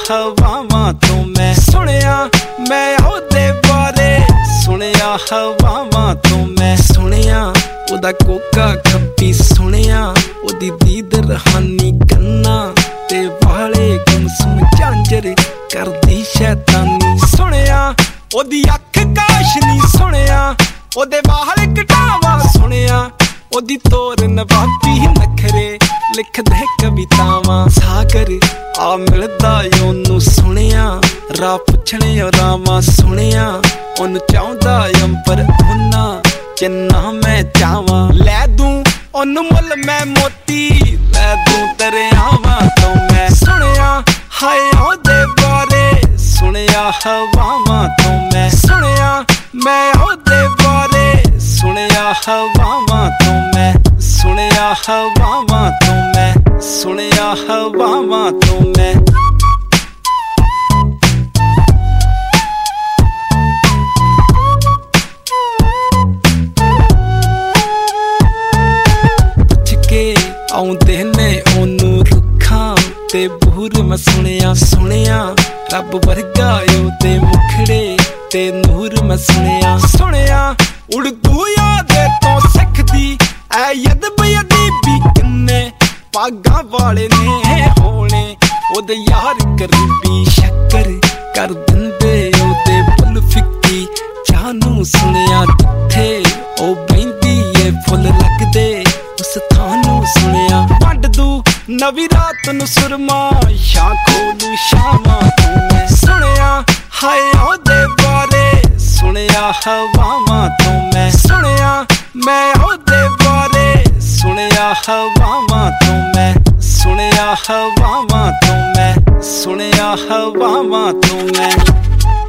ਹਵਾਵਾਂ ਤੋਂ ਮੈਂ ਸੁਣਿਆ, ਮੈਂ ਉਹਦੇ ਬਾਰੇ ਸੁਣਿਆ ਹਵਾਵਾਂ ਤੋਂ ਮੈਂ ਸੁਣਿਆ। ਉਹਦਾ ਕੋਕਾ ਖੱਪੀ ਸੁਣਿਆ, ਉਹਦੀ ਦੀਦ ਰਹਾਨੀ ਕੰਨਾਂ ਤੇ ਵਾਲੇ ਗੁੰਮਸੁਮ ਝਾਂਜਰ ਕਰਦੀ ਸ਼ੈਤਾਨੀ ਸੁਣਿਆ। ਉਹਦੀ ਅੱਖ ਕਾਸ਼ਨੀ ਸੁਣਿਆ, ਉਹਦੇ ਵਾਲ ਕਟਾਵਾ ਸੁਣਿਆ। ਉਹਦੀ ਤੋਰ ਨਵਾਬੀ ਨਖਰੇ ਲਿਖਦੇ ਕਵਿਤਾਵਾਂ ਸਾਗਰ ਆ ਮਿਲਦਾ ਉਹਨੂੰ ਸੁਣਿਆ। ਰਾਹ ਪੁੱਛਣੇ ਰਾਵਾਂ ਸੁਣਿਆ, ਉਹਨੂੰ ਚਾਹੁੰਦਾ ਅੰਬਰ ਉਹਨਾਂ ਜਿੰਨਾ ਮੈਂ ਚਾਹਵਾਂ। ਲੈ ਦੂੰ ਉਹਨੂੰ ਮੁੱਲ ਮੈਂ ਮੋਤੀ, ਲੈ ਦੂੰ ਦਰਿਆਵਾਂ ਤੋਂ ਮੈਂ ਸੁਣਿਆ। ਹਾਏ ਉਹਦੇ ਬਾਰੇ ਸੁਣਿਆ ਹਵਾਵਾਂ ਤੋਂ ਮੈਂ ਸੁਣਿਆ, ਮੈਂ ਉਹਦੇ ਬਾਰੇ ਸੁਣਿਆ ਹਵਾਵਾਂ ਤੋਂ ਮੈਂ ਸੁਣਿਆ ਹਵਾਵਾਂ ਤੋਂ ਮੈਂ ਸੁਣਿਆ ਹਵਾਵਾਂ ਤੋਂ ਮੈਂ। ਪੁੱਛ ਕੇ ਆਉਂਦੇ ਨੇ ਉਹਨੂੰ ਰੁੱਖਾਂ ਤੇ ਬੂਰ ਮੈਂ ਸੁਣਿਆ ਸੁਣਿਆ। ਰੱਬ ਵਰਗਾ ਉਹਦੇ ਮੁਖੜੇ ਤੇ ਨੂਰ ਮੈਂ ਸੁਣਿਆ ਸੁਣਿਆ। ਉਰਦੂ ਯਾਦੇ ਤੋਂ ਸਿੱਖਦੀ ਐ ਯਦਬ ਅਦੀਬੀ ਕਿੰਨੇ ਪਾਗਾਂ ਵਾਲੇ ਨੇ ਹੋਣੇ ਉਹਦੇ ਯਾਰ ਕਰੀਬੀ। ਸ਼ੱਕਰ ਕਰ ਦਿੰਦੇ ਉਹਦੇ ਫੁੱਲ ਫਿੱਕੀ ਚਾਹ ਨੂੰ ਸੁਣਿਆ। ਜਿੱਥੇ ਉਹ ਬਹਿੰਦੀ ਏ ਫੁੱਲ ਲੱਗਦੇ ਉਸ ਥਾਂ ਨੂੰ ਸੁਣਿਆ। ਵੰਡ ਦੂ ਨਵੀਂ ਰਾਤ ਨੂੰ ਸੁਰਮਾ ਸ਼ਾਂ ਖੋਲੂ ਸ਼ਾਮਾਂ ਤੋਂ ਮੈਂ ਸੁਣਿਆ। ਹਾਏ ਉਹਦੇ ਬਾਰੇ ਸੁਣਿਆ ਹਵਾਵਾਂ ਤੋਂ ਮੈਂ ਸੁਣਿਆ, ਮੈਂ ਉਹਦੇ ਬਾਰੇ ਸੁਣਿਆ ਹਵਾਵਾਂ ਤੋਂ ਮੈਂ ਸੁਣਿਆ ਹਵਾਵਾਂ ਤੋਂ ਮੈਂ ਸੁਣਿਆ ਹਵਾਵਾਂ ਤੋਂ ਮੈਂ।